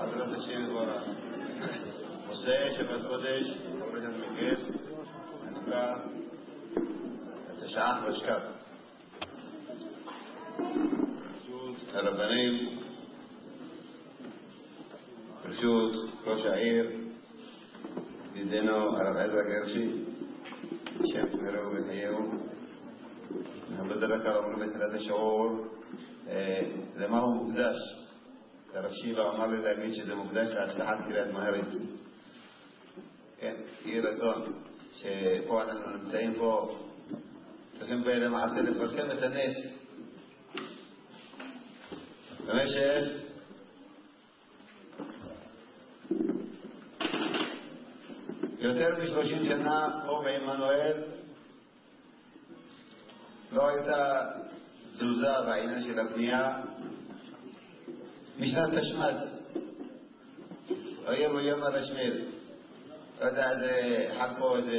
בעזרת השם יתברך. מוצאי שבת קודש, קוראים מגס, חנוכה, תשעה ושקת. ברשות הרבנים, ברשות ראש העיר, ידידנו הרב עזרא גרשי, שם יראו וחייהו. אנחנו בדרך כלל אומרים בתחילת השיעור למה הוא מוקדש. הרב שילה אמר לי להגיד שזה מוקדש להצלחת קריאת מהרית. כן, יהי רצון שפה אנחנו נמצאים פה, צריכים למעשה לפרסם את הנס במשך יותר מ-30 שנה פה בעמנואל לא הייתה תזוזה בעניין של הבנייה משנת תשמד. אויב יום הרשמיל, לא יודע איזה חג פה, איזה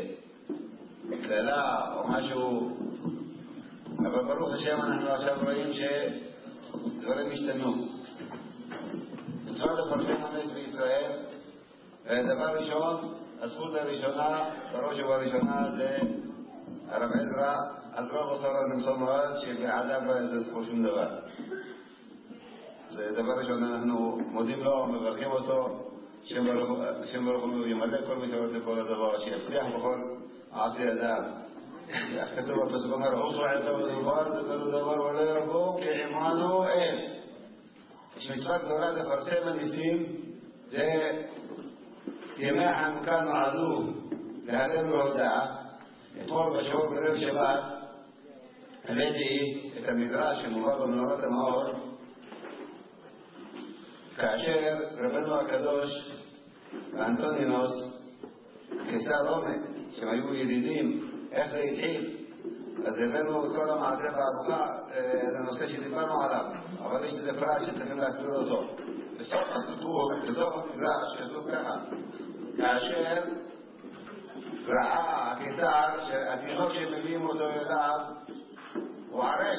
כללה או משהו, אבל ברוך השם אנחנו עכשיו רואים שדברים השתנו. מצווה לפרסם הנס בישראל. דבר ראשון, הזכות הראשונה בראש ובראשונה זה הרב עזרא, אז רוב עשרה נמסור מאוד שבעדיו לא איזה זכות שום דבר. זה דבר ראשון, אנחנו מודים לו, מברכים אותו, שם ברוך הוא ימלא כל מי שרוצה לכל הדבר, שיצליח בכל מעשי ידיו. איך כתוב בפסוק אומר, עושו עשה ודבר, דבר ולא ירגו כעמנואל. יש מצווה גדולה לפרסם הניסים, זה ימי חנוכה נועדו להלל ולהודעה. אתמול בשיעור בערב שבת הבאתי את המדרש שמובא במנורת המאור, כאשר רבנו הקדוש ואנטונינוס קיסר רומא, שהם היו ידידים, איך זה התחיל? אז הבאנו את כל המעשה בערוכה לנושא שדיברנו עליו, אבל יש איזה פרט שצריכים להסביר אותו. בסוף הסיפור, בסוף המדרש כתוב ככה, כאשר ראה הקיסר שהתינוק שמביאים אותו אליו הוא ערק,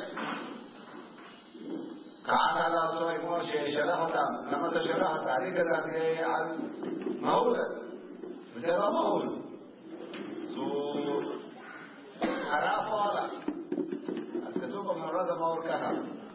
כעס על אותו אגמור ששלח אותם. למה אתה שלח אותה? אני גדלתי על מהול, וזה לא מהול, זו הרעה פה עליו. אז כתוב במנורת המאור ככה,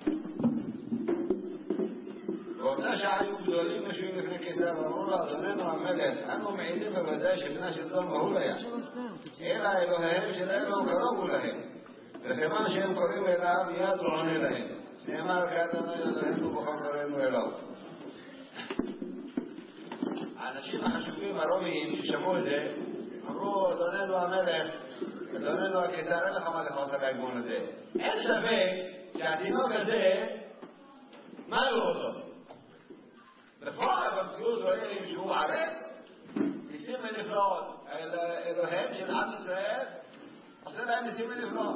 באותה שעה היו גדולים משהו לפני קיסר ואמרו לו, אדוננו המלך, אנו מעידים בוודאי שבנה של זול מהול היה, אלא אלוהיהם של אלוהו קרובו להם, וכיוון שהם קוראים אליו מיד הוא עונה להם. נאמר כאדנו אלוהינו בכל קוראינו אליו. האנשים החשובים הרומיים ששמעו את זה אמרו, אדוננו המלך, אדוננו הקיסר, אין לך מה לכעוס על ההגמון הזה. אין ספק שהתינוק הזה מלו אותו. בפועל במציאות רואים שהוא ערק, ניסים ונפלאות. אלוהים של עם ישראל עושה להם ניסים ונפלאות.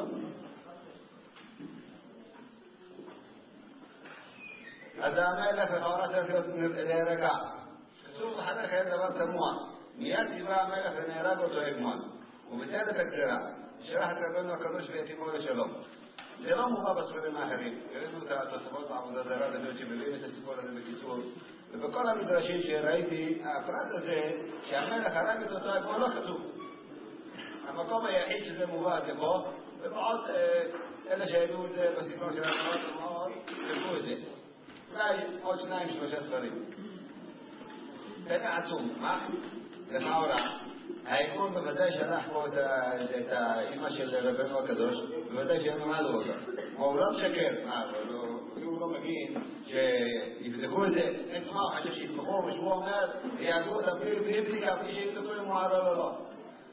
אז המלך לכאורה צריך להיות להירגע. כתוב לחדר חיים דבר תמוה, מיד ציווה המלך ונהרג אותו הגמון, וביטל את הגזירה, שלח את רבנו הקדוש ויתימו לשלום. זה לא מובא בספרים האחרים. ראינו את התוספות בעבודה זרה, דמיות שמביאים את הסיפור הזה בקיצור, ובכל המדרשים שראיתי, הפרט הזה שהמלך הרג את אותו הגמון לא כתוב. המקום היחיד שזה מובא זה פה, ובעוד אלה שהביאו את זה בספר של המנורת המאור כתבו את זה. אולי עוד 2-3 ספרים. זה עצום. מה? לכאורה העיקרון בוודאי שלח פה את האמא של רבנו הקדוש, בוודאי שהם עמדו אותה. הוא לא משקר. הוא לא מבין שיבדקו את זה. אין כמו חושב שיסמכו ושהוא אומר יעדו אותה בלי בדיקה, בלי שיבדקו אם הוא ערה או לא.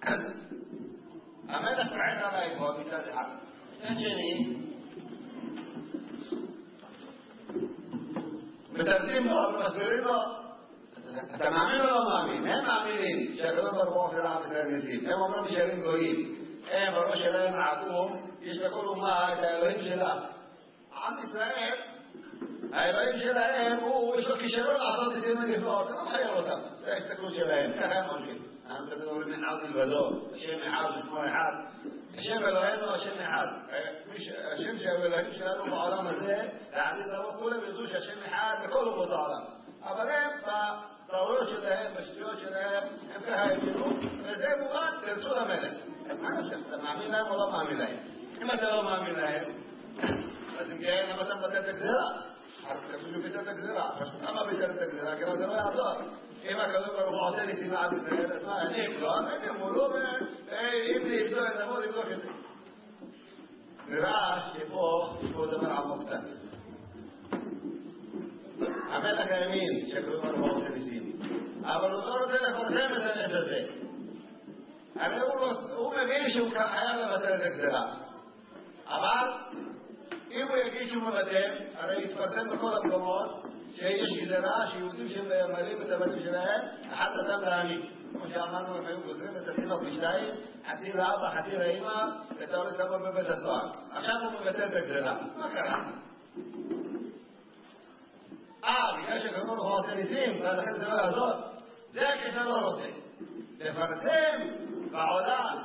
המלך פועל עליי פה מצד אחד. מצד שני מתרדים לו ומסבירים לו, אתה מאמין או לא מאמין? הם מאמינים שהקדוש ברוך הוא עושה לעם ישראל ניסים. הם אומרים נשארים גויים, הם בראש שלהם עקום, יש לכל אומה את האלוהים שלה. עם ישראל, האלוהים שלהם יש לו כישרון לעשות ניסים ונפלאות, זה לא מחייב אותם, זה ההסתכלות שלהם, ככה הם אומרים. אנחנו תמיד אומרים אחד מלבדו, השם אחד ושמו אחד, השם אלוהינו השם אחד. השם של אלוהים שלנו בעולם הזה, לעתיד לבוא כולם ידעו שהשם אחד לכל אומות העולם. אבל הם בטעויות שלהם, בשטויות שלהם, הם ככה הבינו, וזה מובן, תרצו למלך. אז מה נשאר? אתה מאמין להם או לא מאמין להם? אם אתה לא מאמין להם, אז אם כן, למה אתה מבטל את הגזירה? כתוב שביטל את הגזירה. למה ביטל את הגזירה? כי זה לא יעזור. אם הקדוש ברוך הוא עושה ניסים לעם ישראל, אז מה, אני אבדוק, הם יאמרו, אם לי יבדוק, נבוא לבדוק את זה. נראה שפה, יש פה דבר עמוק קצת. המלך האמין שהקדוש ברוך הוא עושה ניסים, אבל הוא לא רוצה לפרסם את הנס הזה. הרי הוא מבין שהוא חייב לבטל את הגזירה. אבל אם הוא יגיד שהוא מבטל, הרי יתפרסם בכל המקומות שיש גזירה שיהודים שממלאים את הבתים שלהם, אחד אדם להעניק. כמו שאמרנו, הם היו גוזרים את התינוק בשתיים, חצי לאבא, חצי לאמא, ואתה הולך לסבוב בבית הסוהר. עכשיו הוא מבטל את הגזירה. מה קרה? בגלל שקדוש ברוך הוא עושה ניסים, ולכן זה לא יעזור. זה הכסף לא רוצה. לפרסם בעולם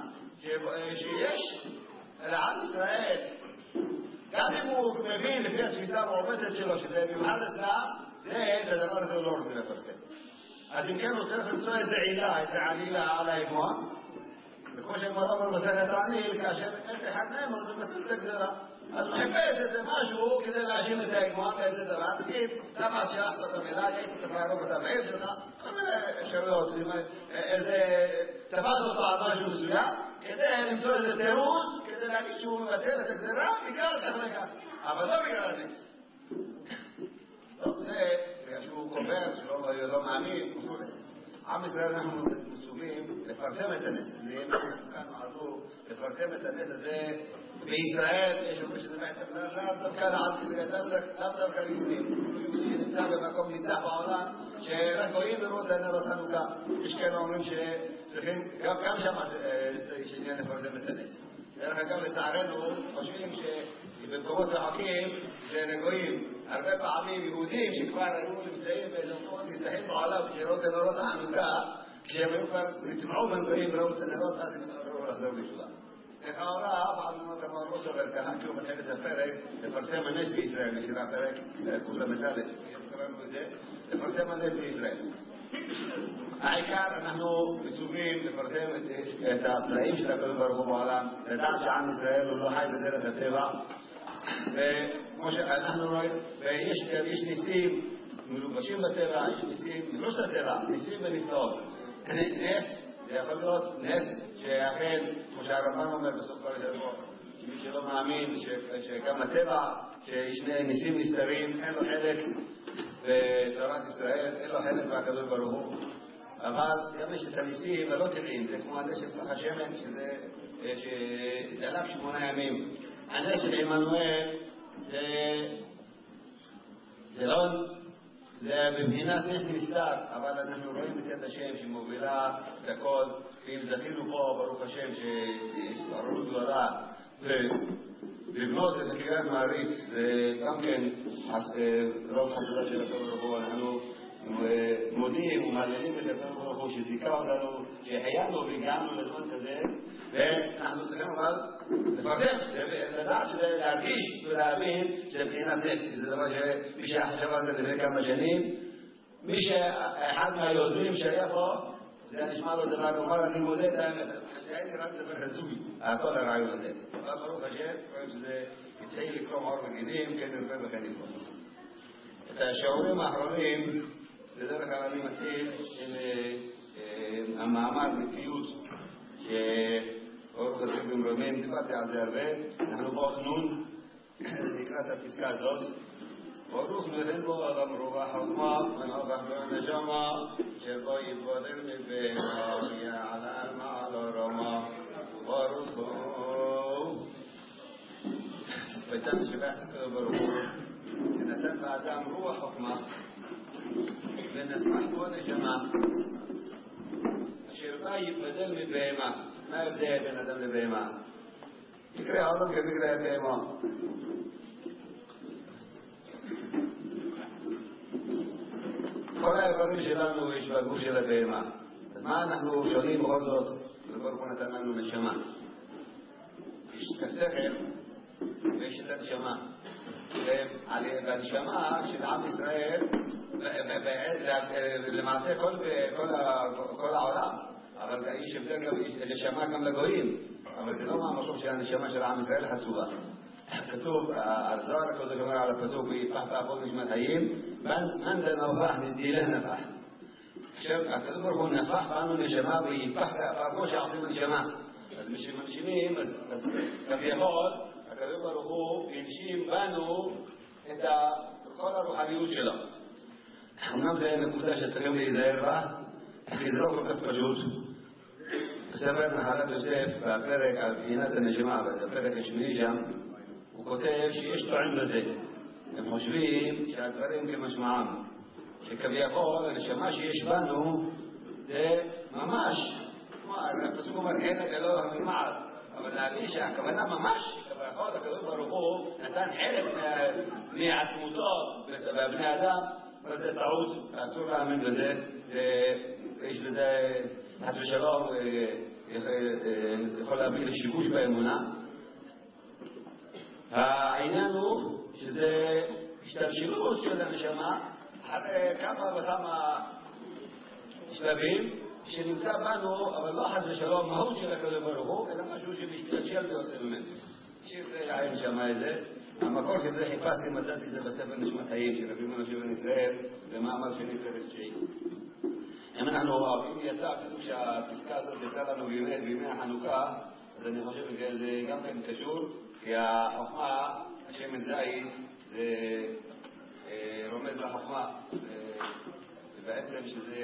שיש לעם ישראל, גם אם הוא מבין לפי התפיסה המעובדת שלו שזה מיוחד אצלם, זה את הדבר הזה הוא לא רוצה לפרסם. אז אם כן הוא צריך למצוא איזה עילה, איזה עלילה על ההגמון, וכמו שגמרא במסכת תענית, כאשר אין אחד מהם הוא מבטל את הגזירה. אז הוא חיפש איזה משהו כדי להאשים את ההגמון באיזה דבר, תגיד, למה שלחת את המילה, הייתי צריך להרוג את המעיל שלך, כל מיני אפשרויות, איזה תפס אותו על משהו מסוים, כדי למצוא איזה תירוץ, כדי להגיד שהוא מבטל את הגזירה, בגלל כך וכך, אבל לא בגלל הנס. טוב, זה שהוא קובר, שלא מאמין, עם ישראל אנחנו מצווים לפרסם את הנס הזה, כאן עלו לפרסם את הנס הזה בישראל, יש לנו שזה בעצם לאו דווקא לעם ישראל, לאו דווקא ליהודים. יהודי נמצא במקום נידח בעולם שרק גויים לראות את הנרות חנוכה. יש כאלה אומרים שצריכים, גם שם יש עניין לפרסם את הנס. דרך אגב לצערנו חושבים שבמקומות רחוקים זה לגויים. הרבה פעמים יהודים שכבר היו נמצאים באיזה מקומות נזדחים בעולם כשרואות את הנרות החנוכה, כשהם היו כבר נטמעו בנגויים וראו את הנרות, אז הם אמרו לחזור בתשובה. לכאורה, אף אחד לא אמר לא סובר ככה, כי הוא מתחיל את הפרק לפרסם הנס בישראל, נשירה פרק כולה מדלת, קראנו את זה, לפרסם הנס בישראל. העיקר אנחנו מצווים לפרסם את הפלאים של הקדוש ברוך הוא בעולם, לדעת שעם ישראל הוא לא חי בדרך הטבע, וכמו שאנחנו רואים, ויש ניסים מלובשים בטבע, יש ניסים מחוץ לטבע, ניסים ונפלאות. נס, זה יכול להיות נס שאכן, כמו שהרמב"ן אומר בסופו של דבר, מי שלא מאמין שגם הטבע, שיש ניסים נסתרים, אין לו חלק בתורת ישראל, אין לו חלק מהקדוש ברוך הוא. אבל גם יש את הניסים ולא טבעיים, זה כמו הנס של פח השמן, שדלק 8 ימים. הנס של עמנואל זה לא, זה במדינת נס נסתר, אבל אנחנו רואים את יד השם שמובילה את הכל, ואם זכינו פה ברוך השם שיש ערוץ גדולה ולבנות את הקריאת מעריץ, זה גם כן רוב חסדה של הקדוש ברוך הוא. אנחנו מודים ומעללים את הקדוש ברוך הוא שזיכה אותנו, שהחיינו והגענו לזמן כזה, ואנחנו צריכים אבל לפרסם, לדעת להרגיש ולהבין שבחינת נס, זה דבר שמי שחשב על זה לפני כמה שנים, מי שאחד מהיוזמים שהיה פה, זה נשמע לו דבר נאמר, אני מודה את האמת, היה נראה לי דבר הזוי, הכל הרעיון הזה. אבל ברוך השם, רואים שזה התחיל לקרום עור וגידים, כן נרפה וכן נרפה. את השיעורים האחרונים, בדרך כלל אני מתחיל עם המאמר בפיוט שאור חסרים במרומים, דיברתי על זה הרבה. אנחנו בו חנון, נקרא את הפסקה הזאת. ברוך מבן בו אדם רובע חוכמה, ונובח לו נשמה, שבו יתבודל מבנה, יעלה מעל הרמה, ברוך הוא. ויתן שבח הקדוש ברוך הוא, שנתן באדם רוח חוכמה, ונפח בו נשמה, אשר בא יתבדל מבהמה. מה ההבדל בין אדם לבהמה? מקרה העולם כמקרה הבהמה. כל האיברים שלנו יש בגוף של הבהמה. אז מה אנחנו שונים בכל זאת? וברוך הוא נתן לנו נשמה. יש את השכל ויש את הנשמה. והנשמה של עם ישראל למעשה כל העולם, אבל יש הבדל גם, נשמה גם לגויים, אבל זה לא מהמקום שהנשמה של עם ישראל חצובה. כתוב, הזוהר הקדוש אומר על הפסוק, ויפח באפו נשמת חיים, מן זה נפח נטילה נפח. עכשיו, הקדוש ברוך הוא נפח בנו נשמה ויפח באפו שעושים נשמה. אז כשמנשימים, אז כביכול, הקדוש ברוך הוא ינשים בנו את כל הרוחניות שלו. אמנם זה נקודה שצריכים להיזהר בה, כי זה לא כל כך פשוט. בספר נחלת יוסף, בפרק על בחינת הנשמה, בפרק השמיני שם, הוא כותב שיש טוען בזה. הם חושבים שהדברים כמשמעם, שכביכול הנשמה שיש בנו זה ממש, הפסוק אומר חלק אלוה ממעל, אבל להבין שהכוונה ממש, כביכול הקדוש ברוך הוא נתן חלק מעצמותו בבני אדם, אבל זה טעות, אסור להאמין בזה, יש בזה חס ושלום יכול להביא לשיבוש באמונה. העניין הוא שזה השתלשלות של הנשמה אחרי כמה וכמה שלבים שנמצא בנו, אבל לא חס ושלום מהות של הקדוש ברוך הוא, אלא משהו שמשתלשל ויוצא ממנו. שיר העין שמע את זה, המקור של זה חיפשתי, מצאתי זה בספר נשמת חיים של רבי משה בן ישראל, במאמר שני פרק 9. אם אנחנו אוהבים יצא, כתוב שהפסקה הזאת יצא לנו בימי החנוכה, אז אני חושב שזה גם כן קשור, כי החוכמה, השמן זית, זה רומז לחוכמה, ובעצם שזה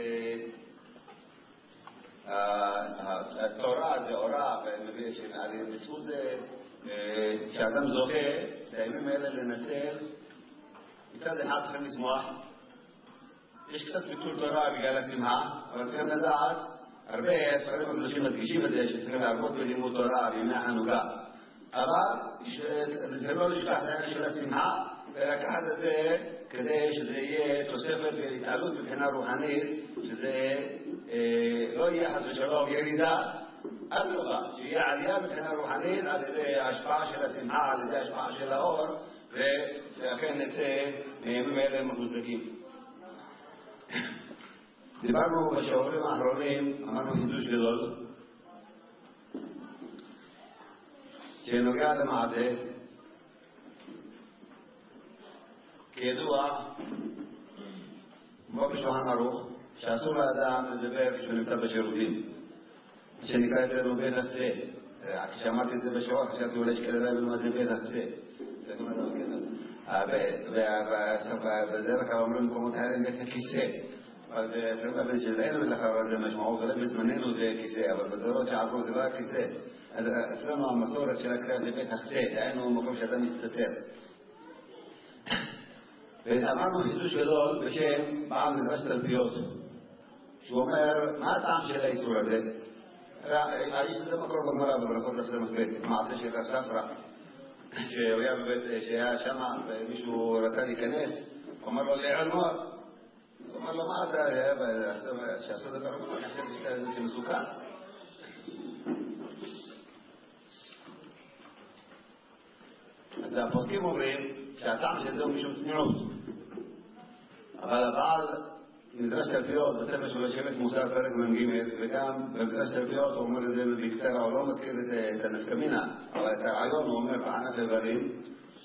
התורה זה אורה, בזכות זה שאדם זוכה את הימים האלה לנצל, מצד אחד צריכים לשמוח, יש קצת ביטול תורה בגלל השמחה, אבל צריכים לדעת, הרבה ספרים הקדושים מדגישים את זה שצריכים להרבות בלימוד תורה בימי החנוכה, אבל זה לא לשכח את העניין של השמחה ולקחת את זה כדי שזה יהיה תוספת והתעלות מבחינה רוחנית, שזה לא יהיה חס ושלום ירידה, אדרבה, שיהיה עלייה מבחינה רוחנית על ידי ההשפעה של השמחה, על ידי ההשפעה של האור, ושאכן נצא מימים האלה מחוזקים. דיברנו בשיעורים האחרונים, אמרנו חידוש גדול שנוגע למעשה. כידוע, כמו בשולחן ערוך, שאסור לאדם לדבר כשהוא נמצא בשירותים, שנקרא אצלנו בין החסה. כשאמרתי את זה בשיעור, חשבתי אולי שכדאי מה זה בין החסה. זה גם לא בדרך כלל אומרים במקומות האלה בית הכיסא. אבל זה בן שלנו ולאחר זה משמעות, ולא בזמננו זה כיסא, אבל בדורות שעברו זה לא הכיסא. אז אצלנו המסורת של הקריאה זה בית החסה, דהיינו מקום שאדם מסתתר. ואמרנו חידוש גדול בשם בעל מדרש תלפיות, שהוא אומר, מה הטעם של האיסור הזה? זה מקור בגמרא בברכות דף ס"ב, מעשה של רב ספרא, שהיה שם ומישהו רצה להיכנס, הוא אמר לו לעלמור, אז הוא אמר לו, מה אתה שעשו דבר אמור, אני חושב שזה מסוכן. אז הפוסקים אומרים שהטעם של זה הוא משום צניעות, אבל הבעל מדרש תלפיות בספר שלו שבט מוסר פרק מ"ג, וגם במדרש תלפיות הוא אומר את זה בקצרה, הוא לא מזכיר את הנפקמינה, אבל את הרעיון הוא אומר בענף איברים,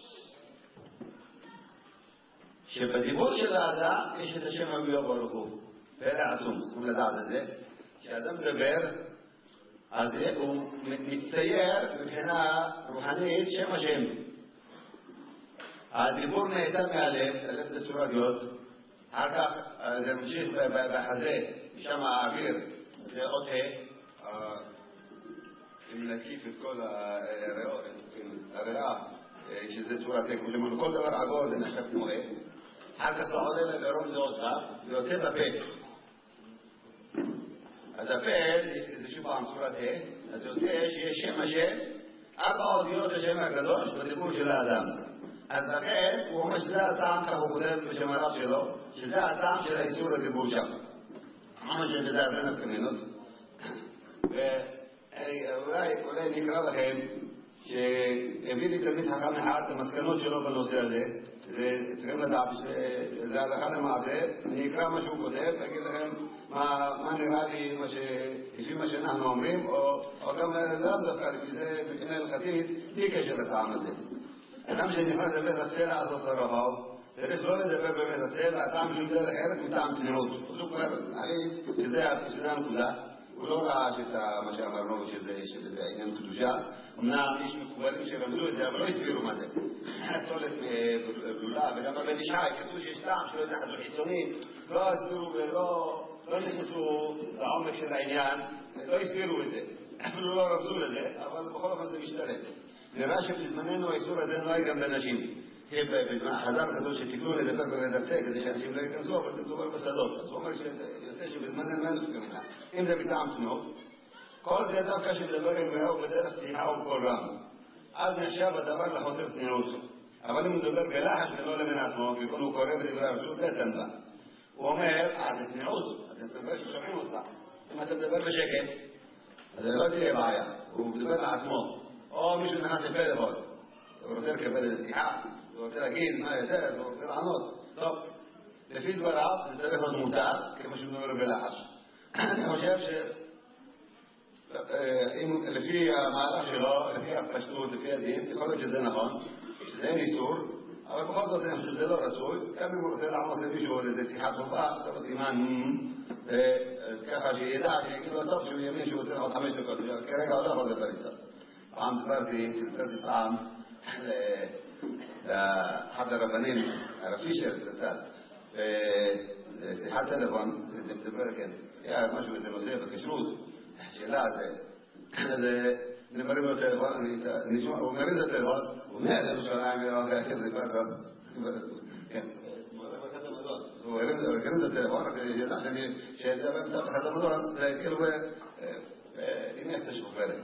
שבדיבור של האדם יש את השם המילה ברוך הוא, פלא עצום, צריכים לדעת את זה, כשאדם מדבר, אז הוא מצטייר מבחינה רוחנית שם השם. הדיבור נעשה מהלב, הלב זה צורת יוד, אחר כך זה ממשיך בחזה, משם האוויר, זה עוד אם נקיף את כל הריאה, שזה צורת כמו שאמרנו, כל דבר עגול זה נחשב כמו אחר כך זה עולה לגרום זה עושה, ויוצא בפה. אז הפה זה שוב פעם צורת אז יוצא שיש שם השם, 4 אותיות השם הקדוש בדיבור של האדם. אז לכן הוא אומר שזה הטעם, כך הוא כותב בשם הרב שלו, שזה הטעם של האיסור לדיבור שם. ממש שזה הרבה נפקמינות. ואולי נקרא לכם שהביא לי תלמיד חכם אחד את המסקנות שלו בנושא הזה. צריכים לדעת שזה הלכה למעשה, אני אקרא מה שהוא כותב, אגיד לכם מה נראה לי, לפי מה שאנחנו אומרים, או גם לאו דווקא, לפי זה מבחינה הלכתית, בלי קשר לטעם הזה. אדם שנכנס לבית הסלע עד עושה רחוב, צריך לא לדבר בבית הסלע, הטעם שהוא דרך ארץ מטעם צניעות. הוא כבר נגיד שזה הנקודה. הוא לא ראה מה שאמרנו שזה עניין קדושה. אמנם יש מקובלים שלמדו את זה, אבל לא הסבירו מה זה. סולת בלולה, וגם בבית ישעי, כתוב שיש טעם שלא זה חזור חיצוני, לא הסבירו ולא נכנסו לעומק של העניין, לא הסבירו את זה. אפילו לא רמזו לזה, אבל בכל אופן זה משתלם. נראה שבזמננו האיסור הזה נוהג גם לנשים. בזמן חז"ל כזו שתקנו לדבר בבית הסלע כדי שאנשים לא ייכנסו, אבל זה מדובר בשדות. אז הוא אומר שיוצא שבזמננו אין ספק ממנה. אם זה מטעם צניעות, כל זה דווקא שמדבר עם רעהו בדרך שיחה ובקול רם. אז נחשב הדבר לחוסר צניעות. אבל אם הוא מדבר בלחש ולא למן עצמו, כי הוא קורא בדברי הרשות, זה תנבה. הוא אומר, זה צניעות, אז אתה מדבר ששומעים אותך. אם אתה מדבר בשקט, אז לא תהיה בעיה. הוא מדבר לעצמו. או מישהו נכנס לפלאפון. הוא רוצה לקבל איזה שיחה, הוא רוצה להגיד מה יותר, הוא רוצה לענות. טוב, לפי דבריו זה צריך להיות מותר, כמו שהוא מדבר בלחש. אני חושב לפי המהלך שלו, לפי הפשטות, לפי הדין, יכול להיות שזה נכון, שזה אין איסור, אבל בכל זאת אני חושב שזה לא רצוי, גם אם הוא רוצה לענות למישהו לאיזה שיחה טובה, זה לא סימן, ככה שידע, שיגיד לו טוב שהוא ימין שהוא רוצה עוד 5 דקות, כרגע הוא לא יכול לדבר איתו. פעם דיברתי פעם לאחד הרבנים, הרב פישר, לצד, שיחת טלפון, זה מדבר, כן, היה משהו איזה נושא בכשרות, שאלה זה, נמרים לו טלפון, הוא מרים את הטלפון, הוא אומר לירושלים, זה כן, הוא מרים את הטלפון, שידע שידבר מתחת לחדר המדון, וכאילו, הנה איך תשמע פרק.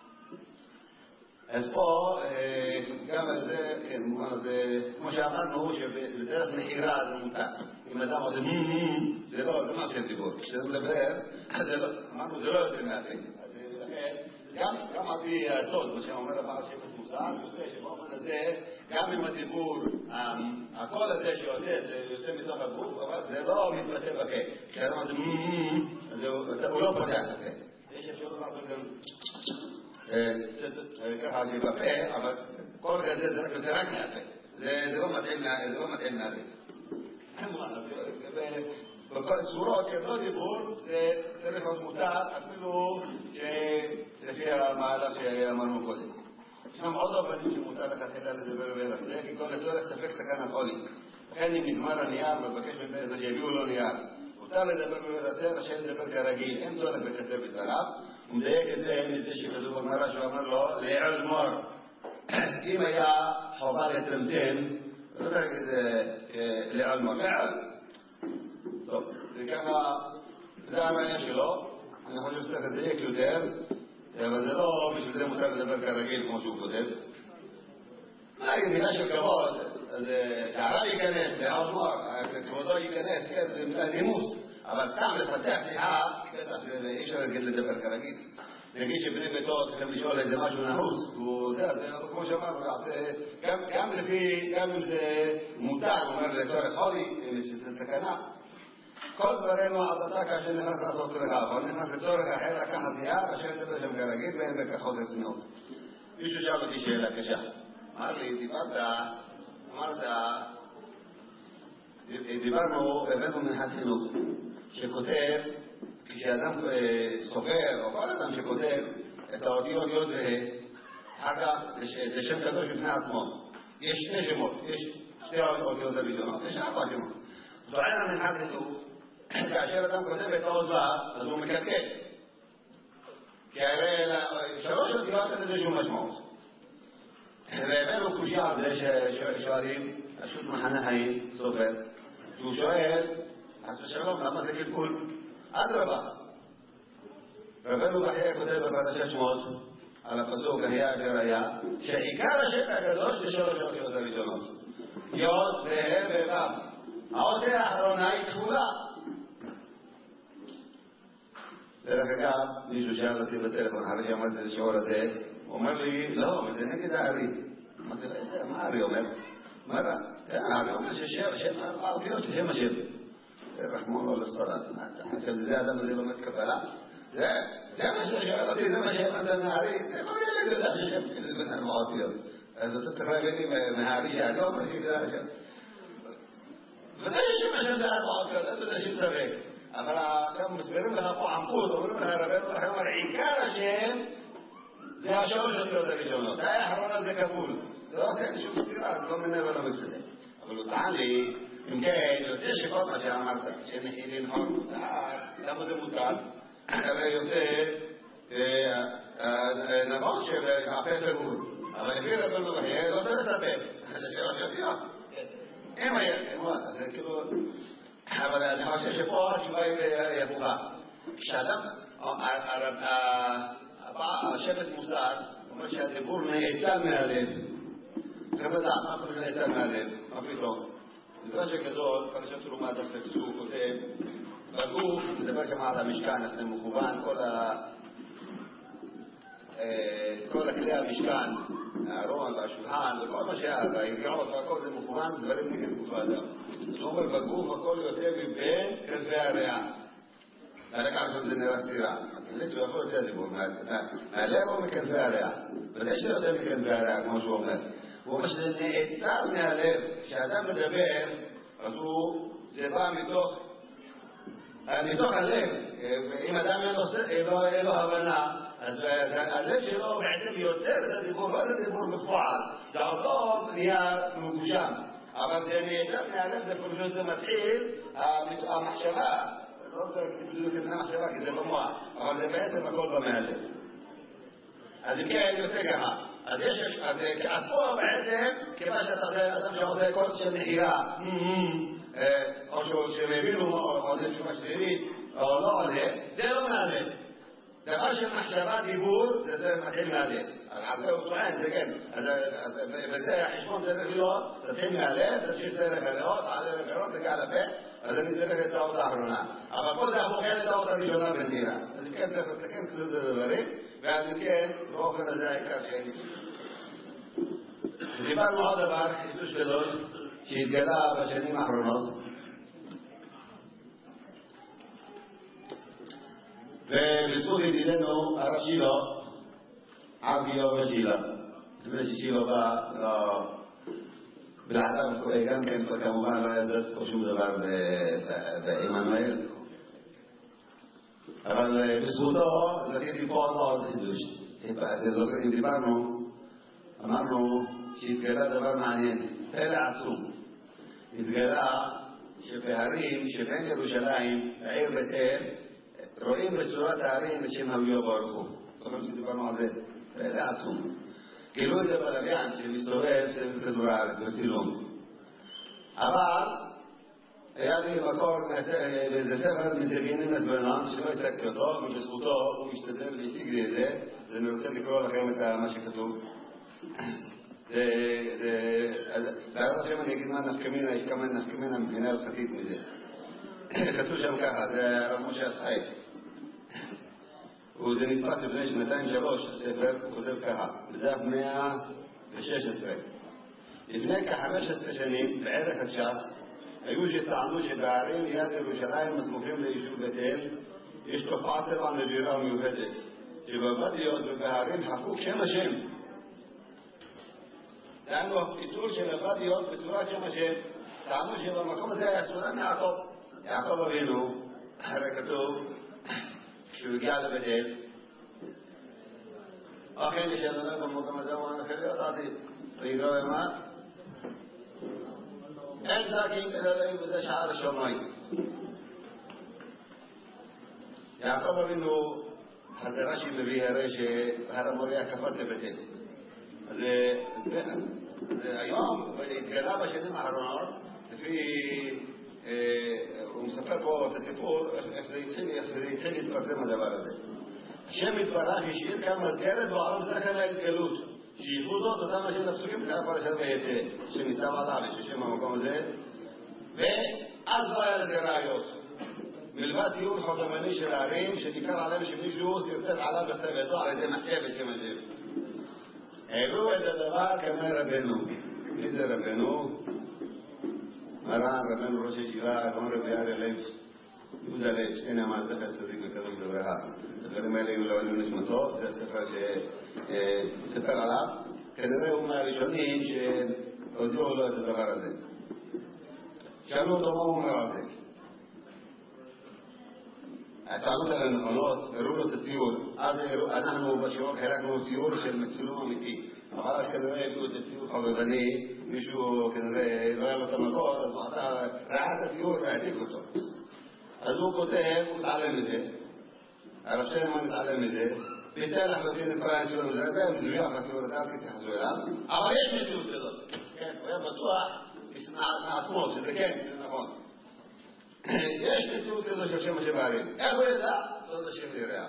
אז פה, גם על זה, כן, במובן הזה, כמו שאמרנו, שבדרך מחירה זה מותר. אם אדם עושה זה לא מאפשר דיבור. כשזה מדבר, אמרנו, זה לא יוצא מהפה. אז גם על פי הסוד, מה שאומר הבעל שבט מוסר, יוצא שבאופן הזה, גם עם הדיבור, הקול הזה שיוצא, זה יוצא מתוך הגוף, אבל זה לא מתבטא בפה. כשאדם עושה אז הוא לא פותח את הפה. יש אפשרות לעשות גם ככה שבפה, אבל כל כזה זה רק מהפה. זה לא מתאים מהפה. בכל צורות של לא דיבור, זה צריך להיות מותר, אפילו לפי המהלך שאמרנו קודם. ישנם עוד אופנים שמותר לכתחילה לדבר בלך זה, כי כל לצורך ספק סכנת חולי. לכן אם נגמר הנייר, מבקש מבית הזה שיביאו לו נייר. מותר לדבר בבית הסלע, רשאי לדבר כרגיל, אין צורך לקצר בדבריו. הוא מדייק את זה מזה שכתוב בגמרא שהוא אמר לו, לעול מור. אם היה חובה לצמצם, לא תגיד את זה לעול מור, לעול. טוב, זה ככה, זה הרעייה שלו, אני חושב שצריך לדייק יותר, אבל זה לא בשביל זה מותר לדבר כרגיל כמו שהוא כותב. מילה של כבוד, אז שהרב ייכנס, לעול מור, כבודו ייכנס, כן, זה מילה נימוס. אבל סתם לפתח שיחה, אי אפשר לדבר כרגיל. נגיד שבני ביתו צריכים לשאול איזה משהו נעוס, זה כמו שאמרנו, גם אם זה מותר, הוא אומר לצורך חולי, שזה סכנה. כל דברנו עדתה כאשר נכנס לעשות צורך, אבל נכנס לצורך אחר לקחת נייר, אשר לדבר שם כרגיל, ואין בכך חוסר צניעות. מישהו שאל אותי שאלה קשה. אמר לי, הבאנו מנחת חינוך, שכותב, כשאדם סופר, או כל אדם שכותב את האותיות יוד ואחר כך זה שם קדוש בפני עצמו. יש 2 שמות, יש 2 אותיות הראשונות, יש 4 שמות. טוען המנחת חינוך, כאשר אדם כותב את העוזבה, אז הוא מקלקל. כי הרי 3 אותיות אין איזשהו משמעות. והבאנו קושיה על זה ששואלים, השו"ת מחנה חיים, סופר, שהוא שואל, חס ושלום, למה זה קלקול? אדרבה. רבנו בחייה כותב בפרשת שמות, על הפסוק היה אשר היה, שעיקר השם הקדוש זה 3 אותיות הראשונות. יוד וה' וו'. האות האחרונה היא כפולה. דרך אגב, מישהו שאל אותי בטלפון, אחרי שאמרתי את השיעור הזה, הוא אומר לי, לא, זה נגד הארי. אמרתי לו, מה הארי אומר? مرة היום יש שם האותיות של שם השם רחמו לו לספרד עכשיו זה אדם הזה לא מתקבלה זה מה ששואל אותי זה מה שאתה מהרי זה לא ילד יודע ששם זה בין האותיות אז אתה צריך להבין מהרי שהגום זה השם ודאי שם השם זה האותיות אתה יודע שם ספק אבל גם מסבירים לך פה עמקות אומרים לך רבנו לכם עיקר השם זה השלוש אותיות הראשונות האחרון הזה כפול זה לא עושה איזשהו סתירה, זה לא מנהל ולא מצטדק. אבל הוא טען לי, אם כן, יוצא שכל מה שאמרת, שנחיל לנהור, למה זה מותר? הרי יוצא, נכון שהפה סגור, אבל לפי רבנו בחייה, לא צריך לספק. זה שלוש אותיות. אם היה, זה כאילו, אבל אני חושב שפה התשובה היא הפוכה. כשאדם, השבט מוסר, אומר שהדיבור נאצל מהלב. צריכים לדעת, מה פתאום נאצל מהלב? מה פתאום? מדרש הגדול, פרשת תרומה דף כתוב, כותב, בגוף, מדבר שם על המשכן, אז זה מכוון, כל הכלי המשכן, הארון והשולחן, וכל מה שהיה, והירקעות והכל זה מכוון, דברים נגד גוף האדם. זאת אומרת, בגוף הכל יוצא מבין כנפי הריאה. לקח את זה נראה סתירה. אז הוא יכול לצאת דיבור מהלב או מכנפי הריאה. וזה שיוצא מכנפי הריאה, כמו שהוא אומר. הוא אומר שזה נאצל מהלב. כשאדם מדבר, אז זה בא מתוך הלב. אם אדם אין לו הבנה, אז הלב שלו בעצם יוצר את הדיבור, לא את הדיבור בפועל. זה עוד לא נהיה מגושם. אבל זה נאצל מהלב, זה כל שזה מתחיל, המחשבה. לא רוצה בדיוק את המחשבה, כי זה במוח, אבל זה בעצם הכל במהלב. אז אם כן, אני עושה ככה. אז פה בעצם, כיוון שאתה עושה, אדם שעושה כל של נחירה, או שהם הבינו, או זה תשובה שלילית, או לא עולה, זה לא מהלב. דבר של מחשבה, דיבור, זה מתחיל מהלב. על זה הוא טוען, זה כן. וזה החשבון צריך להיות, תתחיל מהלב, תמשיך דרך הריאות, על דרך הריאות, תגיע לפה, אז אני צריך את האות האחרונה. אבל פה זה הפוך את האות הראשונה בנהירה. אז כן, צריך לתקן קצת דברים, ואז כן, באופן הזה העיקר שאין לי סיפור. דיברנו עוד דבר, חידוש גדול, שהתגלה בשנים האחרונות, ובזכות ידידנו הרב שילה, הרב גיאור ושילה, לפני ששילה בא, בלעדיו גם כן כמובן לא ידע פה שום דבר בעמנואל, אבל בזכותו רציתי פה עוד חידוש. אם דיברנו, אמרנו שהתגלה דבר מעניין, פלא עצום. התגלה שפערים שבין ירושלים לעיר בית אל רואים בצורת הערים את שם הוויה ברוך הוא. זאת אומרת שדיברנו על זה, פלא עצום. גילו את זה בלוויין שמסתובב סביב כדור הארץ בצילום. אבל היה לי מקור באיזה ספר מזגנים את בנם שלא הסתכתי אותו, ובזכותו הוא משתדל והשיג לי את זה, אז אני רוצה לקרוא לכם את מה שכתוב. בעזרת השם אני אגיד מה נפקמינה, יש כמה נפקמינה מבחינה הלכתית מזה. כתוב שם ככה, זה הרב משה הסחייק. וזה נתפס לפני 2-3, הספר כותב ככה, בדף 116. לפני כ-15 שנים, בערך הש"ס, היו שטענו שבערים ליד ירושלים הסמוכים ליישוב בית אל, יש תופעת טבע נדירה ומיוחדת, שבוואדיות ובערים חקוק שם השם. דהיינו, פיתול של הוואדיות בצורת שם השם, טענו שבמקום הזה היה סולם יעקב. יעקב אבינו, הרי כתוב, כשהוא הגיע לבית אל, אכן ישדנו במקום הזה, הוא הנחיל ידעתי, ויגרוע ומה? אין זקים אלוהים וזה שער השמיים. יעקב אבינו, רש"י מביא הרי שהר המוריה קפץ לבית אל. אז היום התגלה בשנים האחרונות, לפי הוא מספר פה את הסיפור, איך זה התחיל להתפרסם הדבר הזה. השם יתברך השאיר כאן מזכרת ועל זכר ההתגלות, שייכו זאת אותם השם הפסוקים בתחילת פרשת ויצא, שניצב עליו יש השם במקום הזה, ואז לא היה לזה ראיות. מלבד טיעון חותמני של הערים, שניכר עליהם שמישהו סרטט עליו בכתבתו על ידי מחשבת כמשאב. הביאו את הדבר כמי רבנו, מי זה רבנו? מרן רבנו ראש הישיבה, הגאון רבי אריה לייב, יהודה לייב, שתי נעמד זכר צדיק וקדוש לברכה. הדברים האלה היו לעילוי נשמתו, זה הספר שספר עליו. כנראה הוא מהראשונים שהודיעו לו את הדבר הזה. שאלו אותו מה הוא אומר על זה. הטענות האלה נכונות, הראו לו את הציור. אז אנחנו בשיעור חילקנו ציור של צילום אמיתי. אבל כנראה הביאו את הציור חובבני, מישהו כנראה לא היה לו את המקור, אז הוא ראה את הציור והעתיק אותו. אז הוא כותב, הוא מתעלם מזה. הרב שטיינמן מתעלם מזה. ביטל לחלוטין את כל הציור הזה, זה מזויח בציור הזה, אל תתייחסו אליו. אבל יש מציאות כזאת. כן, הוא היה בטוח מעצמו, שזה כן, זה נכון. יש מציאות כזו של שם השם בעלים. איך הוא ידע? זאת השם נראה.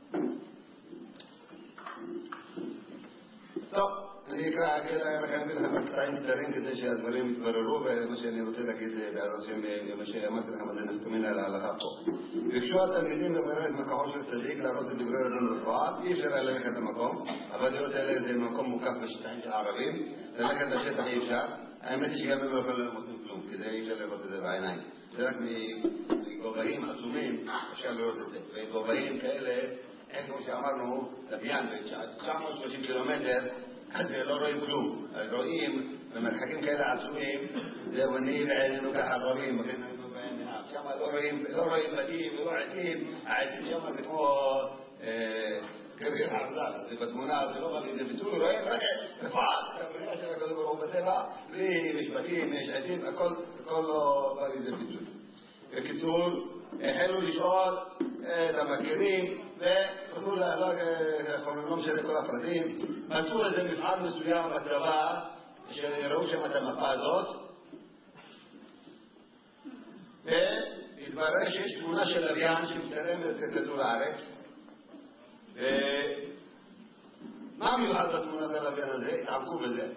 טוב, אני אקרא לכם קטעים קצרים כדי שהדברים יתבררו, ומה שאני רוצה להגיד בעזרת השם, מה שאמרתי לכם, אז נחתומים על ההלכה פה. ביקשו התלמידים לברר את מקחו של צדיק, להראות את דברי רבנו בפועל, אי אפשר ללכת למקום, אבל לראות האלה זה מקום מוקף בשטחים של הערבים, ללכת לשטח אי אפשר. האמת היא שגם הם לא יכולים לעשות כלום, כי זה אי אפשר לראות את זה בעיניים. זה רק מגובהים עצומים אפשר לראות את זה. וגובהים כאלה, כמו שאמרנו, לוויין, ב-930 קילומטר, אז לא רואים כלום. רואים במרחקים כאלה עצומים, זה בני בעינינו ככה רואים, בנינו בעיניו. שם לא רואים בתים ולא עצים, העצים שם זה כמו קריר ערדה, זה בתמונה, זה לא בא לידי ביטוי, רואים רק בפועל, הבריאה של הקדוש ברוך הוא בטבע, בלי משפטים, יש עצים, הכל לא בא לידי ביטוי. בקיצור, החלו לשאול את המכירים וחזרו לא משנה כל הפרטים, מצאו איזה מפעל מסוים בצבא שראו שם את המפה הזאת, והתברר שיש תמונה של לוויין שמצלמת את כדור הארץ. מה מיוחד בתמונת הלוויין הזה? התעמקו בזה.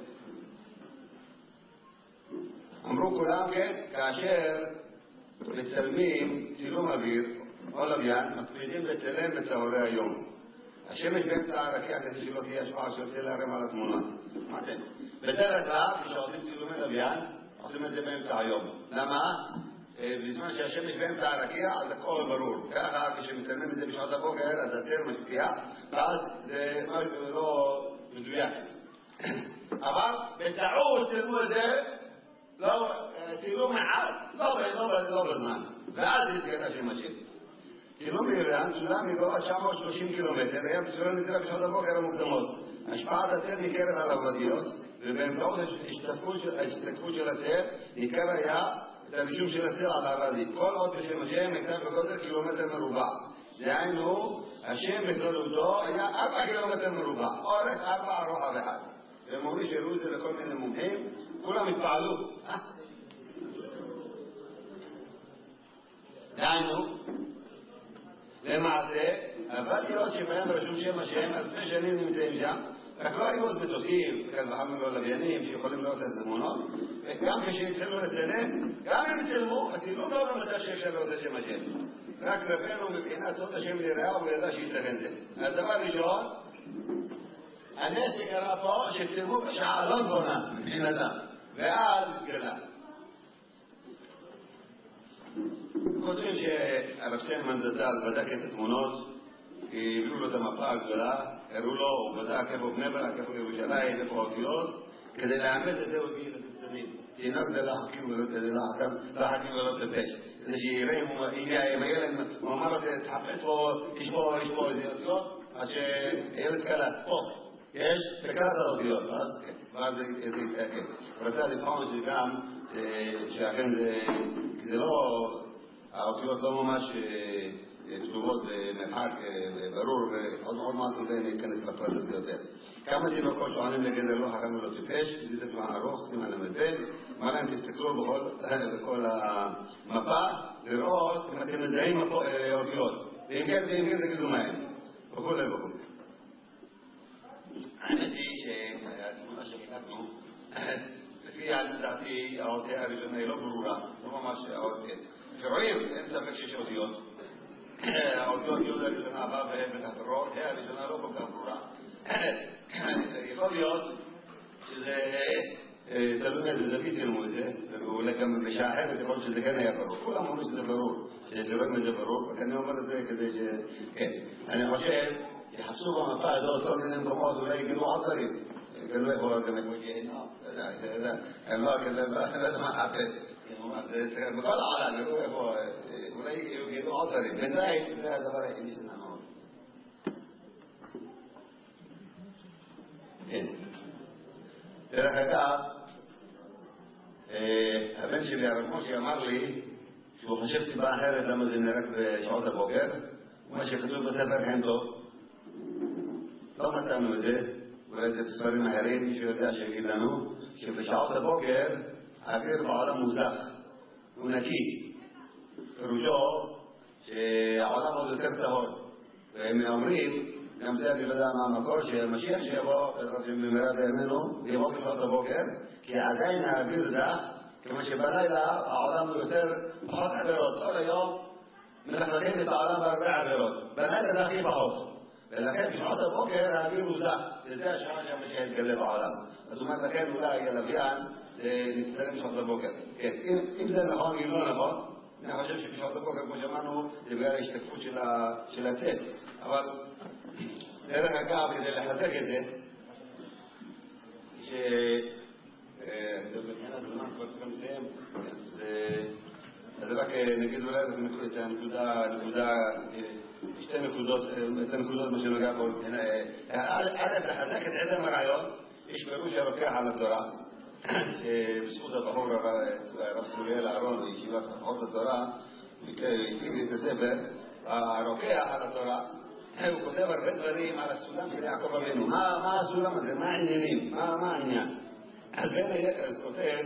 אמרו כולם כן, כאשר מצלמים צילום אוויר או לוויין, מקפידים לצלם בצהרי היום. השמש באמצע הרקיע כדי שלא תהיה השפעה שיוצא להרם על התמונה. בדרך כלל, כשעושים צילומי לוויין, עושים את זה באמצע היום. למה? בזמן שהשמש באמצע הרקיע, אז הכל ברור. ככה, כשמצלמים את זה בשעות הבוקר, אז הציר משפיע, ואז זה משהו לא מדויק. אבל בטעות צילמו את זה, צילום אחד, לא בזמן. ואז התגלה שם השם. צילום לוויין צולם מגובה 930 קילומטר, היה בצורה נדירה בשעות הבוקר המוקדמות. השפעת הציר ניכרת על הוואדיות, ובאמצעות ההשתקפות של הציר, ניכר היה את הרישום של הציר על הוואדית. כל עוד בשם השם הייתה בגודל קילומטר מרובע. דהיינו, השם בכללותו היה 4 קילומטר מרובע, אורך 4 רוחב 1. והם אומרים שהראו את זה לכל מיני מומחים, כולם התפעלו. דהיינו, למעשה, הוואדיות שבהם רשום שם השם, אלפי שנים נמצאים שם, רק לא היו עוד מטוסים, קל וחמור לא לוויינים שיכולים לראות את התמונות, וגם כשהתחילו לצלם, גם אם צילמו, הצילום לא במצב שאפשר לראות את שם השם. רק רבנו מבחינת סוד השם נראה, הוא ידע שיתכן זה. אז דבר ראשון, הנס שקרה פה, שצילמו בשעה לא נכונה, מבחינתם, ואז התגלה. כותבים שהרב שטיינמן זצ"ל בדק את התמונות, הביאו לו את המפה הגדולה, הראו לו, הוא בדק איפה בני ברק, איפה ירושלים, איפה האותיות, כדי לאמץ את זה הוא הביא לתקצנים. תינוק זה לא חכים ולא טיפש. כדי שיראה אם הילד, הוא אמר לו, תחפש פה, יש פה איזה אותיות, אז שהילד קלט, פה, יש, תקלט את האותיות, ואז זה יתעכב. רצה לבחון שגם, שאכן זה לא, האותיות לא ממש כתובות במרחק ברור, ועוד מעט ניכנס לפרט הזה יותר. כמה תינוקות שואלים לגדר לא חכם ולא טיפש, זה שולחן ערוך, סימן למד, מה להם תסתכלו בכל המפה, לראות אם אתם מזהים אותיות. ואם כן תגידו מהם, וכו'. האמת היא שהתמונה שחילקנו, לפי לדעתי האותיה הראשונה היא לא ברורה, לא ממש האותיה. שרואים, אין ספק שיש אותיות. האותיות יהודה הראשונה הבאה ובתחתרו, הראשונה לא כל כך ברורה. יכול להיות שזה תלוי מאיזה זווית צילמו את זה, ואולי גם בשעה אחרת יכול להיות שזה כן היה ברור. כולם אומרים שזה ברור, שרואים את זה ברור, רק אני אומר את זה כדי ש... כן. אני חושב, יחפשו במפה הזאת כל מיני מקומות, אולי יגלו עוד דברים. יגלו איפה גם איפה גיהנום, הם לא כזה, לא יודע מה חפש. בכל העולם, יראו איפה, אולי יגלו עוד דברים. בינתיים, זה הדבר היחידי שזה אמור. כן. דרך אגב, הבן שלי הרב משה אמר לי שהוא חושב סיבה אחרת למה זה נרק בשעות הבוקר, מה שכתוב בספר חיים טוב. לא מצאנו את זה, אולי זה בספרים אחרים, מישהו יודע שיגיד לנו, שבשעות הבוקר האוויר בעולם מוזח, הוא נקי. פירושו שהעולם עוד יותר טהור. והם אומרים, גם זה אני לא יודע מה המקור, שהמשיח שיבוא, במהרה בימינו, יבוא בשעות הבוקר, כי עדיין האוויר זח, כמו שבלילה העולם הוא יותר פחות עבירות. כל היום מלכלכים את העולם בהרבה עבירות. בלילה זה הכי פחות. ולכן בשעות הבוקר האוויר הוא זח, וזה השעה שהמשיח יתגלה בעולם. אז הוא אומר לכן אולי הלוויין מצטרף בשעות הבוקר. כן, אם זה נכון, אם לא נכון, אני חושב שבשעות הבוקר, כמו שאמרנו, זה בגלל ההשתקפות של הצאת. אבל דרך אגב, כדי לחזק את זה, מבחינת זמן כבר צריכים לסיים, אז רק נגיד אולי את הנקודה, שתי נקודות, את הנקודות מה שנוגע פה. א', לחזק את עצם הרעיון, יש פירוש הרוקח על התורה, בזכות הבחור הרב צוריאל אהרון בישיבת חכמות התורה, השיג לי את הספר, הרוקח על התורה, הוא כותב הרבה דברים על הסולם של יעקב אבינו. מה הסולם הזה? מה העניינים? מה העניין? אז בין היתר אז כותב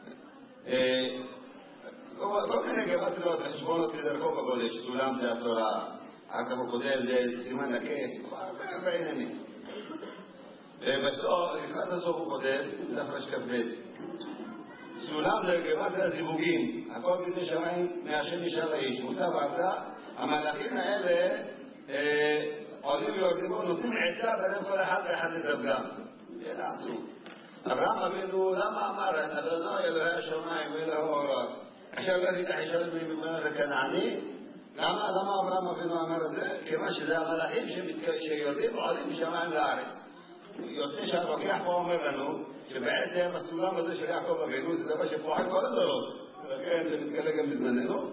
כל מיני גבטריות וחשבונות כדרכו בקודש. סולם זה התורה, אגב הוא כותב זה סימן לכס, הרבה עניינים. ובסוף, לקראת הסוף הוא כותב, דף רשכ"ב, סולם זה גבטריה זיווגים, הכל בידי שמיים מהשם ישר לאיש. מוצא ועדה, המלאכים האלה עולים ויורדים בו, נותנים עצה ביניהם כל אחד ואחד לדבגם. זה עצום. אברהם אבינו, למה אמר, אדוני אלוהי השמיים ואלוהי הארץ, אשר לא תתחיל ממנו וכנעני? למה אברהם אבינו אמר את זה? כיוון שזה המלאכים שיורדים ועולים משמיים לארץ. יוצא שהרוקח פה אומר לנו שבעצם הסולם הזה של יעקב אבינו זה דבר שפועל כל הדורות. ולכן זה מתגלה גם בזמננו.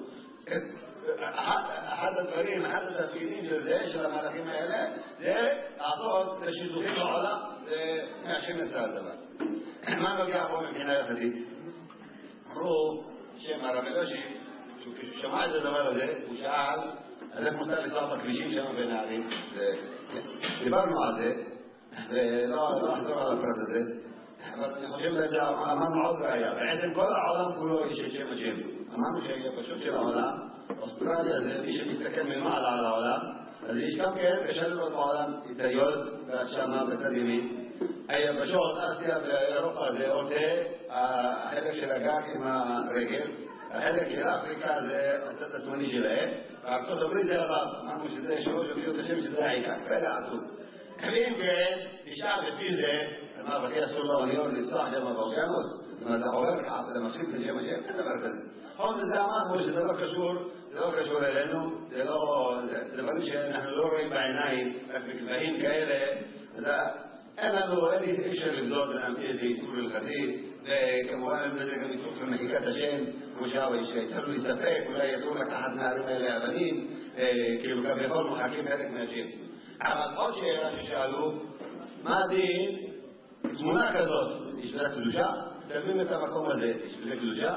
אחד הדברים, אחד התפקידים של המלאכים האלה זה לעשות את השידוכים בעולם, זה מהשם יצא הדבר. מה נוגע פה מבחינה יחדית? אמרו שם הרב אלושי, כשהוא שמע את הדבר הזה, הוא שאל, אז איך מותר לנסוע בכבישים שם בין הערים? דיברנו על זה, ולא נחזור על הפרט הזה, אבל אני חושב שאמרנו עוד ראיה, בעצם כל העולם כולו יש את שם השם. אמרנו שהיבשות של העולם, אוסטרליה זה מי שמסתכל מלמעלה על העולם, אז יש גם כן בשלבות בעולם את היוד והשמה בצד ימין. היבשות, אסיה ואירופה זה עוטה, החלק של הגג עם הרגל, החלק של אפריקה זה הצד השמאלי שלהם, וארצות הברית זה הבא. אמרנו שזה שלוש אותיות השם שזה העיקר, פלא עצום. ואם כן, נשאר לפי זה, מה בכי אסור לאוניות לנסוע שם באוקיינוס, אם אתה עובר ככה, אתה מפסיק את השם השם, אין דבר כזה. עוד זה אמרנו שזה לא קשור אלינו, זה דברים שאנחנו לא רואים בעיניים, רק בקבעים כאלה, אין לנו, אי אפשר לבדוק ולהמציא איזה איסור הלכתי, וכמובן אין בזה גם איסור של מחיקת השם, כמו שאבא שהייתה לו להסתפק, אולי אסור לקחת מהערים האלה אבנים, כאילו כביכול מוחקים חלק מהשם. אבל עוד שאלה ששאלו, מה הדין תמונה כזאת, יש בזה קדושה? תלמים את המקום הזה, יש בזה קדושה?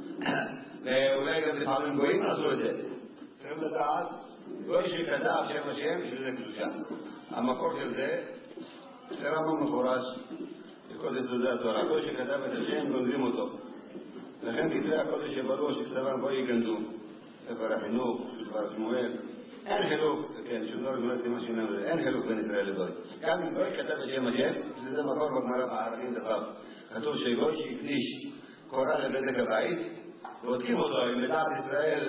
ואולי גם לפעמים גויים עשו את זה. צריכים לדעת, גוי שכתב שם השם, יש בזה קדושה. המקור של זה, זה רמב"ם מפורש, בקודש סודי התורה. גוי שכתב את השם, גונזים אותו. לכן כתבי הקודש שבלו, שכתבם בו יגנדו. ספר החינוך, ספר שמואל. אין חילוק, כן, שום דבר לא סימן שלנו לזה, אין חילוק בין ישראל לגוי. גם אם גוי כתב את שם השם, שזה מקור בגמרא בערכים דבר. כתוב שגוי שהקדיש קורא לבדק הבית, בודקים אותו, אם לדעת ישראל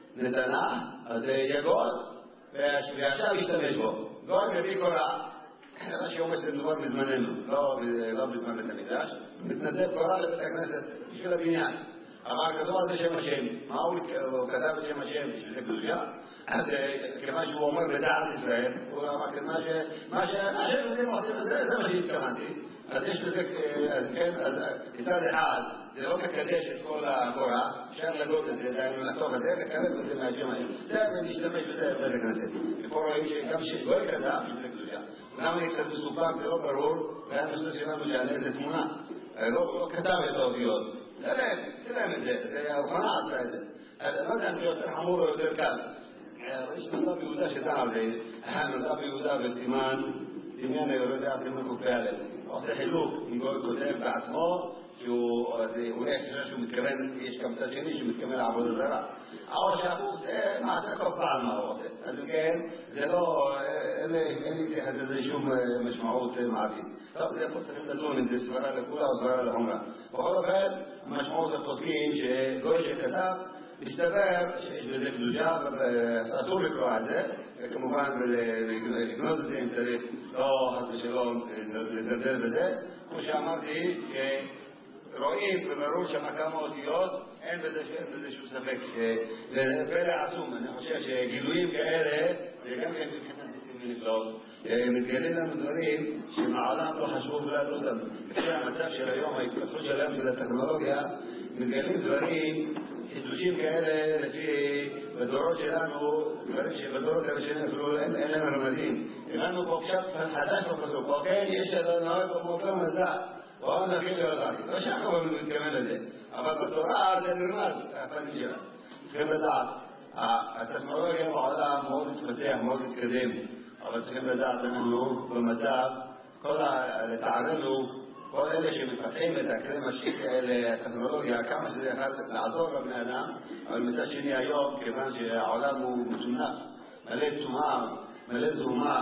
נתנה, אז יהיה גוי, והשאר ישתמש בו. גוי מביא קורא, רש"י שאומר שזה דבר בזמננו, לא בזמן בית המקדש, מתנדב קורא לבית הכנסת בשביל הבניין. אמר כתוב על זה שם השם, מה הוא כתב בשם השם בשביל זה קדושה? אז כמה שהוא אומר בדעת ישראל, הוא אמר מה שהשם יודעים עושים, זה מה שהתכוונתי. אז יש בזה, אז כן, אז מצד אחד זה לא מקדש את כל הקורה, אפשר לגוד את זה, דיינו לחתוך את זה, לקרב את זה מהשם השם. זה ולהשתמש בזה בבית הכנסת. ופה רואים שגם שלא יקדם בשביל קדושה. למה יצטרך מסופק זה לא ברור, והיה פשוט שלנו שעלה איזה תמונה. לא כתב את האותיות. צלם את זה, זה ההוכנה עשה את זה. אני לא יודע אם זה יותר חמור או יותר קל. יש נודע ביהודה שדע על זה, נודע ביהודה בסימן, דמיין היורדה סימן קופי עליו. עושה חילוק, אם גוי כותב בעצמו, שהוא אולי חושב שהוא מתכוון, יש גם צד שני שהוא מתכוון לעבוד זרה. או שהפוך זה מעשה כל פעם מה הוא עושה. אז כן, זה לא, אין לי תחת איזה שום משמעות מעשית. טוב, זה פה צריכים לדון אם זה סברה לכולה או סברה לחומרה. בכל אופן, המשמעות הפוסקים שגוי שכתב, מסתבר שיש בזה קדושה, אסור לקרוא את זה, וכמובן לגנוז את זה אם צריך, לא חס ושלום לזלזל בזה. כמו שאמרתי, שרואים וברור שם כמה אותיות, אין בזה שום ספק, זה פלא עצום. אני חושב שגילויים כאלה, זה גם כן מבחינת ניסים ונפלאות, מתגלים לנו דברים שמעולם לא חשבו ולא אותם. לפי המצב של היום, ההתפתחות שלהם בטכנולוגיה, מתגלים דברים, חידושים כאלה לפי בדורות שלנו, דברים שבדורות הראשונים אפילו אין להם רמזים. הבנו פה קצת חדש בפסוק, פה כן יש לנו במקום הזה, בואו נתחיל לדעת. לא שאנחנו מתכוון לזה, אבל בתורה זה נרמז, הפנים שלה. צריכים לדעת, הטכנולוגיה בעולם מאוד התפתח, מאוד התקדם, אבל צריכים לדעת, אנחנו במצב, לצערנו, כל אלה שמפתחים את הכלי משקיף האלה, הטכנולוגיה, כמה שזה יכול לעזור לבני אדם, אבל מצד שני היום, כיוון שהעולם הוא מצונח, מלא תומעה, מלא זומה,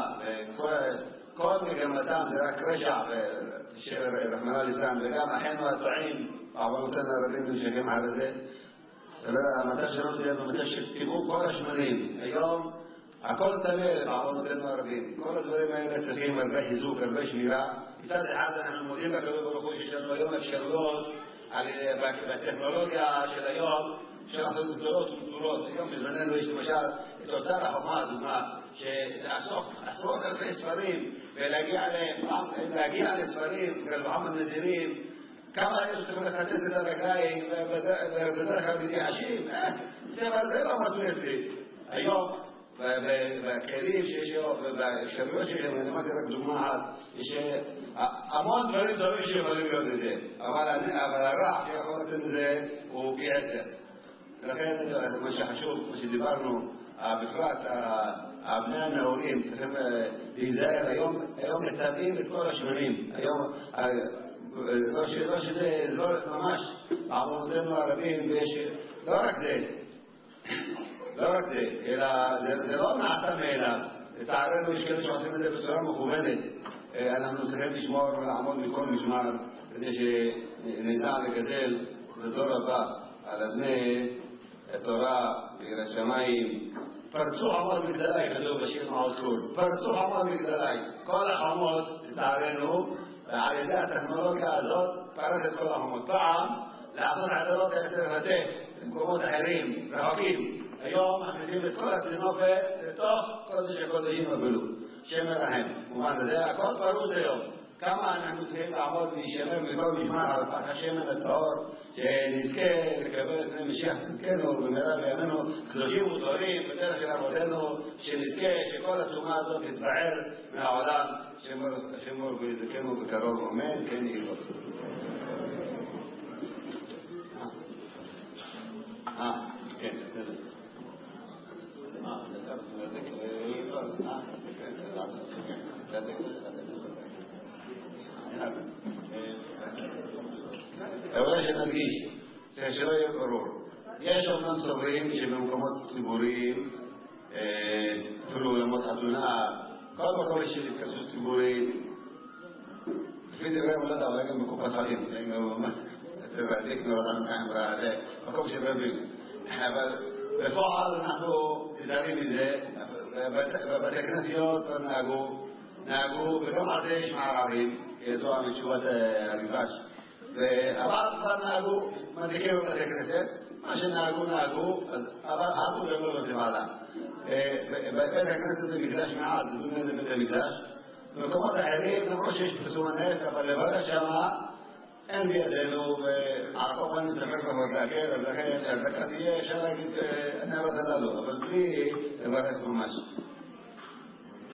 כל מגמתם זה רק רשע ורחמנא ליצלן, וגם אחינו הטועים, בעוונותינו הרבים נמשכים על זה. המצב שלנו זה במצב שתראו כל השמנים. היום הכל תמל בעוונותינו הרבים. כל הדברים האלה צריכים הרבה חיזוק, הרבה שמירה. מצד אחד אנחנו מודים לקדוש ברוך הוא שיש לנו היום אפשרויות בטכנולוגיה של היום של לעשות גדולות וגדולות. היום בזמננו יש למשל את אוצר החוכמה, דוגמה, שלעשות עשרות אלפי ספרים ולהגיע לספרים ולמוחמד נדירים, כמה היו צריכים לחצת את הרגליים ובדרך כלל מתייאשים. ספר זה לא מצוי אצלי. היום בכלים שיש היום ובאפשרויות שיש היום, אני אמרתי רק דוגמה אחת, יש המון דברים טובים שיכולים להיות לזה, אבל הרע שיכול לתת לזה הוא פי 10. לכן מה שחשוב, מה שדיברנו, בפרט הבני הנאורים צריכים להיזהר. היום מטבעים את כל השמנים. היום לא שזה לא ממש בעוונותינו הרבים, לא רק זה, אלא זה לא נעשה מאליו. לצערנו יש כאלה שעושים את זה בצורה מכוונת. אנחנו צריכים לשמור ולעמוד מכל משמר כדי שנדע לגדל את הדור הבא על אדני התורה ויראת שמיים. פרצו חומות מגדלי, כתוב בשיר מעוז-קור, פרצו חומות מגדלי. כל החומות, לצערנו, על ידי הטכנולוגיה הזאת פרץ את כל החומות. פעם לעשות עבירות יותר לתת למקומות אחרים, רחוקים. היום מכניסים את כל הטינופת לתוך קודש הקודשים אפילו. שם מרחם. במובן הזה, הכל פרוץ היום. כמה אנחנו צריכים לעמוד ולהישמר מכל משמר על פח השמן הטהור, שנזכה לקבל את בני משיח צדקנו במהרה בימינו, קדושים וטהורים בדרך אל אבותינו, שנזכה שכל התרומה הזאת תתבער מהעולם, שמור ויזכנו בקרוב. אמן. כן יהי רצון. כן, בסדר. אולי שנדגיש, צריך שלא יהיה ברור. יש אומנם סוברים שבמקומות ציבוריים, אפילו עולמות חתונה, כל מקום יש התכנסות ציבורית, לפי דברי מולד, אולי גם בקופת חולים, תרדיק נורדן כאמרה, זה מקום שברבים. אבל בפועל אנחנו נדרים מזה, בבתי כנסיות נהגו, נהגו, וגם על זה יש מערבים, ידוע מתשובת הריבש. אבל כבר נהגו, מדליקים בבתי כנסת, מה שנהגו, אבל אבו גם לא עושים עליו. בית הכנסת זה מקדש מעט, זה דומה לבית המקדש. במקומות אחרים, למרות שיש פרסום הנס, אבל לבד שמה, אין בידינו, ועקוב אני ספק פחות להקל, ולכן הדקה תהיה, אפשר להגיד, אני לא יודע לו, אבל בלי לברך ממש.